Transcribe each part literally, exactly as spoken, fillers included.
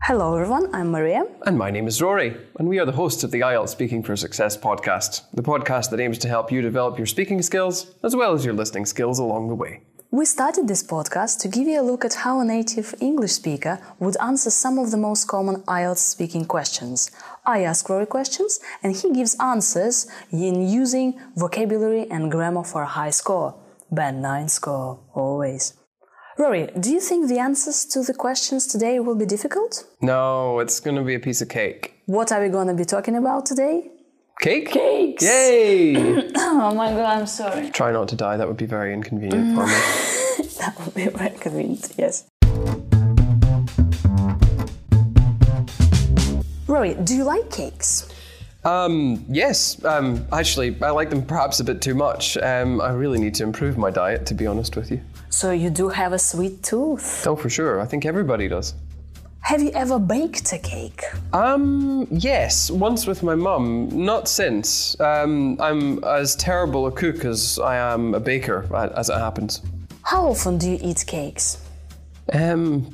Hello everyone, I'm Maria. And my name is Rory, and we are the hosts of the I E L T S Speaking for Success podcast, the podcast that aims to help you develop your speaking skills as well as your listening skills along the way. We started this podcast to give you a look at how a native English speaker would answer some of the most common I E L T S speaking questions. I ask Rory questions and he gives answers in using vocabulary and grammar for a high score. Band nine score, always. Rory, do you think the answers to the questions today will be difficult? No, it's going to be a piece of cake. What are we going to be talking about today? Cake? Cakes! Yay! Oh my god, I'm sorry. Try not to die, that would be very inconvenient for me. That would be very convenient, yes. Rory, do you like cakes? Um, yes, um, actually, I like them perhaps a bit too much. Um, I really need to improve my diet, to be honest with you. So you do have a sweet tooth? Oh, for sure. I think everybody does. Have you ever baked a cake? Um, yes, once with my mum, not since. Um, I'm as terrible a cook as I am a baker, as it happens. How often do you eat cakes? Um,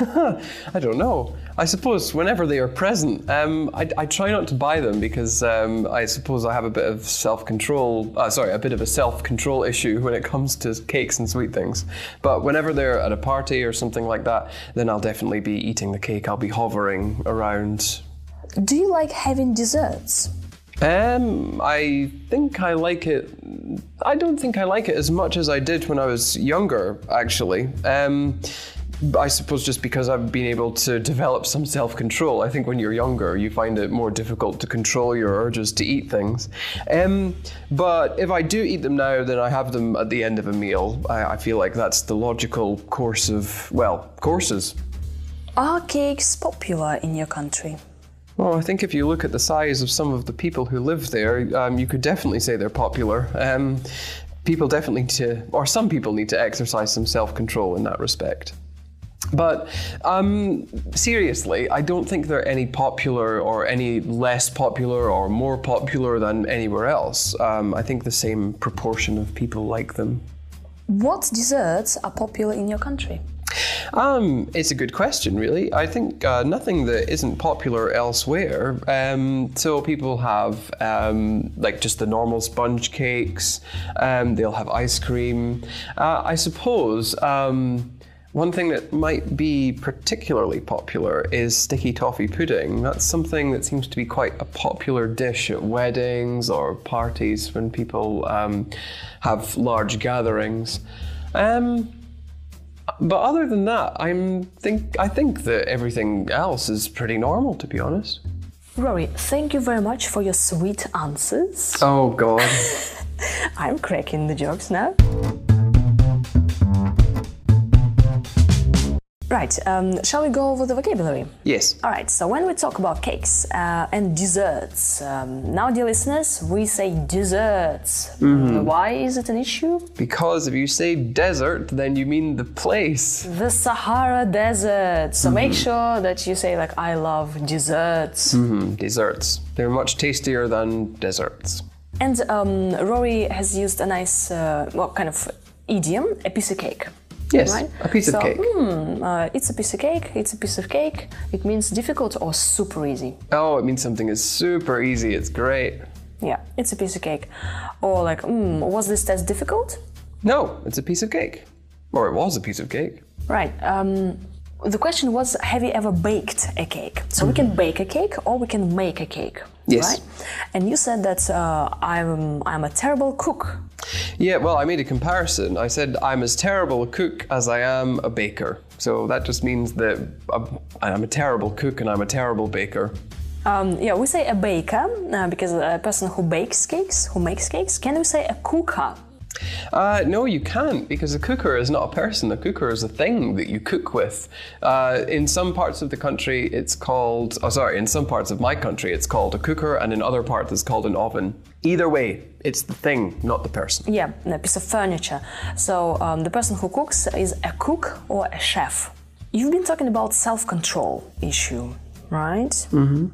I don't know. I suppose whenever they are present, um, I, I try not to buy them because um, I suppose I have a bit of self-control, uh, sorry, a bit of a self-control issue when it comes to cakes and sweet things. But whenever they're at a party or something like that, then I'll definitely be eating the cake. I'll be hovering around. Do you like having desserts? Um, I think I like it. I don't think I like it as much as I did when I was younger, actually. Um, I suppose just because I've been able to develop some self-control. I think when you're younger, you find it more difficult to control your urges to eat things. Um, but if I do eat them now, then I have them at the end of a meal. I, I feel like that's the logical course of, well, courses. Are cakes popular in your country? Well, I think if you look at the size of some of the people who live there, um, you could definitely say they're popular. Um, people definitely need to, or some people need to exercise some self-control in that respect. But um, seriously, I don't think they're any popular or any less popular or more popular than anywhere else. Um, I think the same proportion of people like them. What desserts are popular in your country? Um, it's a good question, really. I think uh, nothing that isn't popular elsewhere. Um, so people have um, like just the normal sponge cakes. Um, they'll have ice cream. Uh, I suppose um, one thing that might be particularly popular is sticky toffee pudding. That's something that seems to be quite a popular dish at weddings or parties when people um, have large gatherings. Um, But other than that, I'm think I think that everything else is pretty normal, to be honest. Rory, thank you very much for your sweet answers. Oh, God. I'm cracking the jokes now. Right, um, shall we go over the vocabulary? Yes. All right, so when we talk about cakes uh, and desserts, um, now, dear listeners, we say desserts. Mm-hmm. Why is it an issue? Because if you say desert, then you mean the place. The Sahara Desert. So mm-hmm. make sure that you say, like, I love desserts. Mm-hmm. Desserts. They're much tastier than desserts. And um, Rory has used a nice, uh, well, kind of idiom, a piece of cake. Yes, right? a piece so, of cake. Mm, uh, it's a piece of cake, it's a piece of cake. It means difficult or super easy. Oh, it means something is super easy. It's great. Yeah, it's a piece of cake. Or like, mm, was this test difficult? No, it's a piece of cake. Or it was a piece of cake. Right. Um, the question was, have you ever baked a cake? So mm-hmm. we can bake a cake or we can make a cake. Yes. Right? And you said that uh, I'm, I'm a terrible cook. Yeah, well, I made a comparison. I said I'm as terrible a cook as I am a baker. So that just means that I'm, I'm a terrible cook and I'm a terrible baker. Um, yeah, we say a baker uh, because a person who bakes cakes, who makes cakes. Can we say a cooker? Uh, no, you can't, because a cooker is not a person. A cooker is a thing that you cook with. Uh, in some parts of the country, it's called, oh sorry, in some parts of my country, it's called a cooker, and in other parts, it's called an oven. Either way, it's the thing, not the person. Yeah, a piece of furniture. So um, the person who cooks is a cook or a chef. You've been talking about self-control issue, right? Mm-hmm.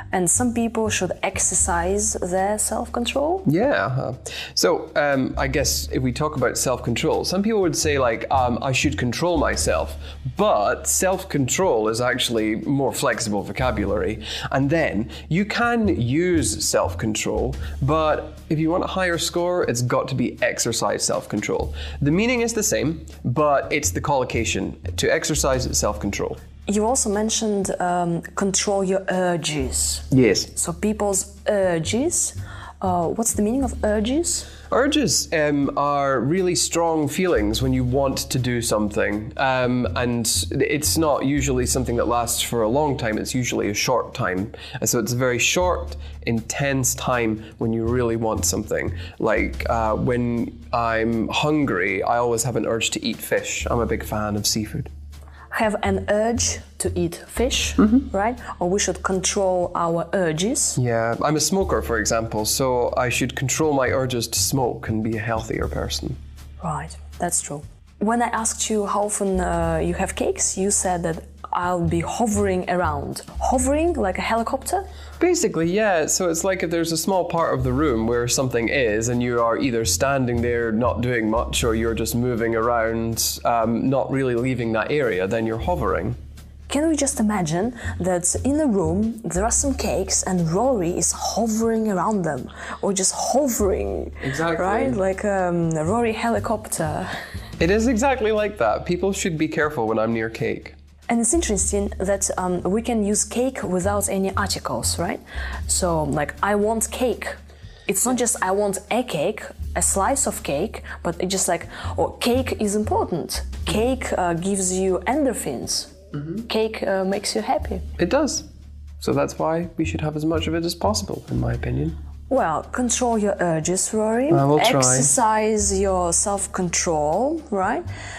And some people should exercise their self-control. Yeah. uh, So um, I guess if we talk about self-control, some people would say like, um, I should control myself, but self-control is actually more flexible vocabulary. And then you can use self-control, but if you want a higher score, it's got to be exercise self-control. The meaning is the same, but it's the collocation. To exercise self-control. You also mentioned um, control your urges. Yes. So people's urges, uh, what's the meaning of urges? Urges um, are really strong feelings when you want to do something, um, and it's not usually something that lasts for a long time, it's usually a short time. And so it's a very short, intense time when you really want something. Like uh, when I'm hungry, I always have an urge to eat fish. I'm a big fan of seafood. Have an urge to eat fish, Mm-hmm. right? Or we should control our urges. Yeah, I'm a smoker, for example, so I should control my urges to smoke and be a healthier person. Right, that's true. When I asked you how often uh, you have cakes, you said that I'll be hovering around. Hovering like a helicopter? Basically, yeah. So it's like if there's a small part of the room where something is and you are either standing there not doing much or you're just moving around, um, not really leaving that area, then you're hovering. Can we just imagine that in the room there are some cakes and Rory is hovering around them, or just hovering, Exactly. right? Like um, a Rory helicopter. It is exactly like that. People should be careful when I'm near cake. And it's interesting that um, we can use cake without any articles, right? So, like, I want cake. It's not just I want a cake, a slice of cake, but it's just like, oh, cake is important. Cake uh, gives you endorphins. Mm-hmm. Cake uh, makes you happy. It does. So that's why we should have as much of it as possible, in my opinion. Well, control your urges, Rory. I will try. Exercise your self-control, right?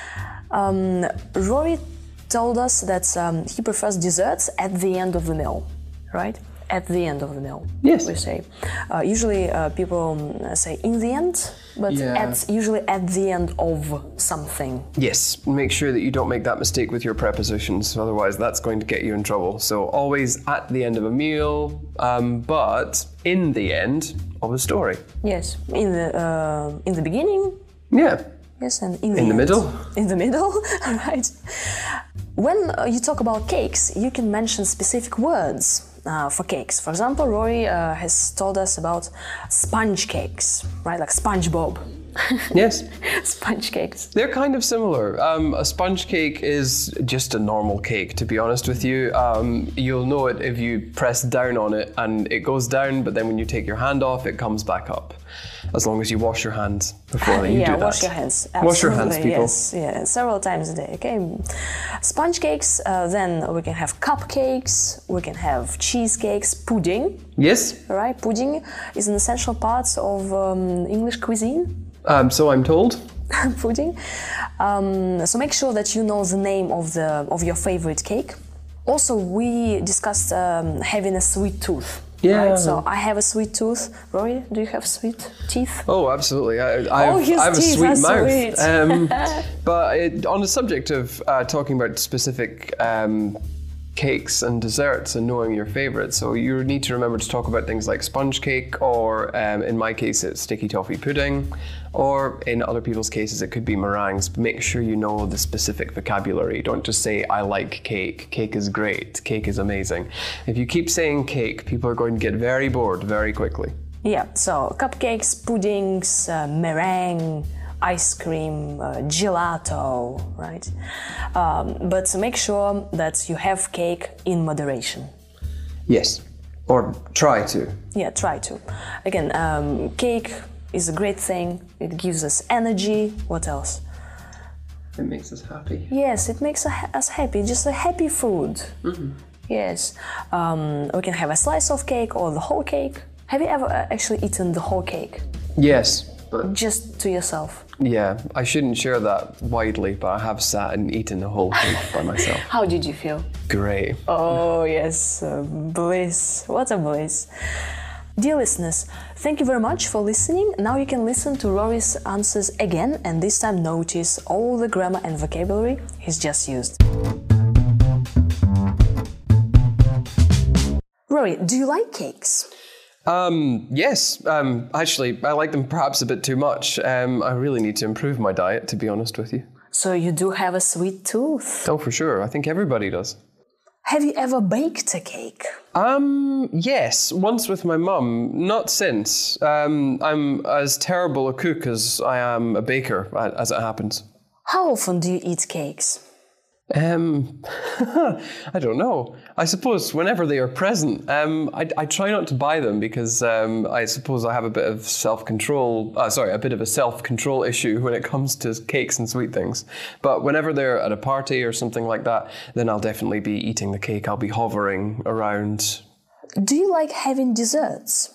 Um, Rory told us that um, he prefers desserts at the end of the meal, right? At the end of the meal, Yes. we say. Uh, usually uh, people um, say in the end, but Yeah. at, usually at the end of something. Yes, make sure that you don't make that mistake with your prepositions, otherwise that's going to get you in trouble. So always at the end of a meal, um, but in the end of a story. Yes, in the uh, in the beginning. Yeah. Yes, and in the, In the end. middle. In the middle, right. When uh, you talk about cakes, you can mention specific words uh, for cakes. For example, Rory uh, has told us about sponge cakes, right? Like SpongeBob. Yes. Sponge cakes. They're kind of similar. Um, a sponge cake is just a normal cake, to be honest with you. Um, you'll know it if you press down on it and it goes down, but then when you take your hand off, it comes back up. As long as you wash your hands before you yeah, do that. wash your hands. Wash your hands, Absolutely, people. Yes, yeah, several times a day. Okay, sponge cakes. Uh, then we can have cupcakes. We can have cheesecakes, pudding. Yes, Right, pudding is an essential part of um, English cuisine. um, so I'm told. Pudding. Um, so make sure that you know the name of the of your favorite cake. Also, we discussed um, having a sweet tooth. Yeah. Right? So I have a sweet tooth. Rory, do you have sweet teeth? Oh, absolutely. I, I, Oh, have, his I have a teeth sweet are mouth. sweet. Um, but it, on the subject of uh, talking about specific um, cakes and desserts and knowing your favorite, so you need to remember to talk about things like sponge cake, or um, in my case, it's sticky toffee pudding, or in other people's cases, it could be meringues. But make sure you know the specific vocabulary. Don't just say, I like cake. Cake is great. Cake is amazing. If you keep saying cake, people are going to get very bored very quickly. Yeah. So cupcakes, puddings, uh, meringue, ice cream, uh, gelato, right? Um, but make sure that you have cake in moderation. Yes, or try to. Yeah, try to. Again, um, cake is a great thing. It gives us energy. What else? It makes us happy. Yes, it makes us happy. Just a happy food. Mm-hmm. Yes. Um, we can have a slice of cake or the whole cake. Have you ever uh, actually eaten the whole cake? Yes, but Just to yourself? yeah, I shouldn't share that widely, but I have sat and eaten the whole cake by myself. How did you feel? Great. Oh, yes, uh, bliss. What a bliss. Dear listeners, thank you very much for listening. Now you can listen to Rory's answers again, and this time notice all the grammar and vocabulary he's just used. Rory, do you like cakes? Um, yes, um, actually, I like them perhaps a bit too much. Um, I really need to improve my diet, to be honest with you. So you do have a sweet tooth. Oh, for sure. I think everybody does. Have you ever baked a cake? Um, yes, once with my mum, not since. Um, I'm as terrible a cook as I am a baker, as it happens. How often do you eat cakes? Um, I don't know. I suppose whenever they are present, um, I, I try not to buy them because um, I suppose I have a bit of self-control, uh, sorry, a bit of a self-control issue when it comes to cakes and sweet things. But whenever they're at a party or something like that, then I'll definitely be eating the cake. I'll be hovering around. Do you like having desserts?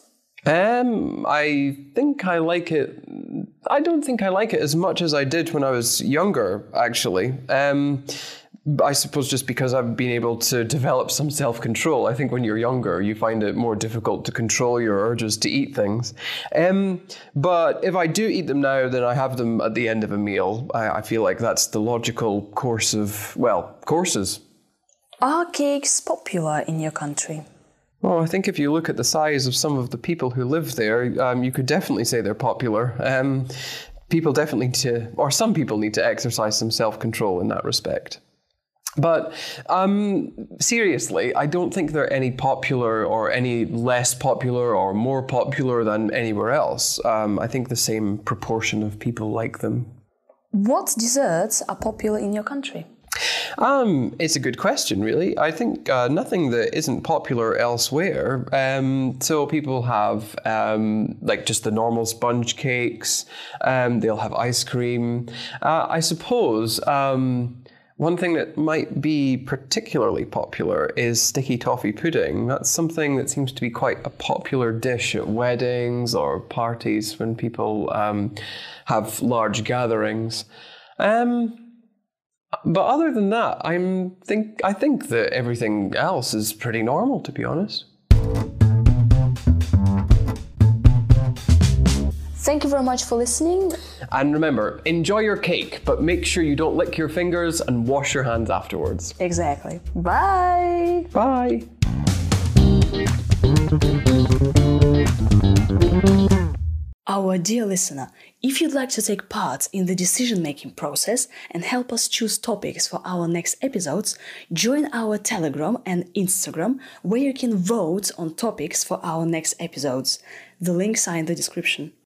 Um, I think I like it. I don't think I like it as much as I did when I was younger, actually. Um, I suppose just because I've been able to develop some self-control. I think when you're younger, you find it more difficult to control your urges to eat things. Um, but if I do eat them now, then I have them at the end of a meal. I, I feel like that's the logical course of, well, courses. Are cakes popular in your country? Well, I think if you look at the size of some of the people who live there, um, you could definitely say they're popular. Um, people definitely need to, or some people need to exercise some self-control in that respect. But um, seriously, I don't think they're any popular or any less popular or more popular than anywhere else. Um, I think the same proportion of people like them. What desserts are popular in your country? Um, it's a good question, really. I think uh, nothing that isn't popular elsewhere. Um, so people have um, like just the normal sponge cakes. Um, they'll have ice cream. Uh, I suppose um, one thing that might be particularly popular is sticky toffee pudding. That's something that seems to be quite a popular dish at weddings or parties when people um, have large gatherings. Um, But other than that, I'm think I think that everything else is pretty normal, to be honest. Thank you very much for listening. And remember, enjoy your cake, but make sure you don't lick your fingers and wash your hands afterwards. Exactly. Bye. Bye. Our dear listener, if you'd like to take part in the decision-making process and help us choose topics for our next episodes, join our Telegram and Instagram, where you can vote on topics for our next episodes. The links are in the description.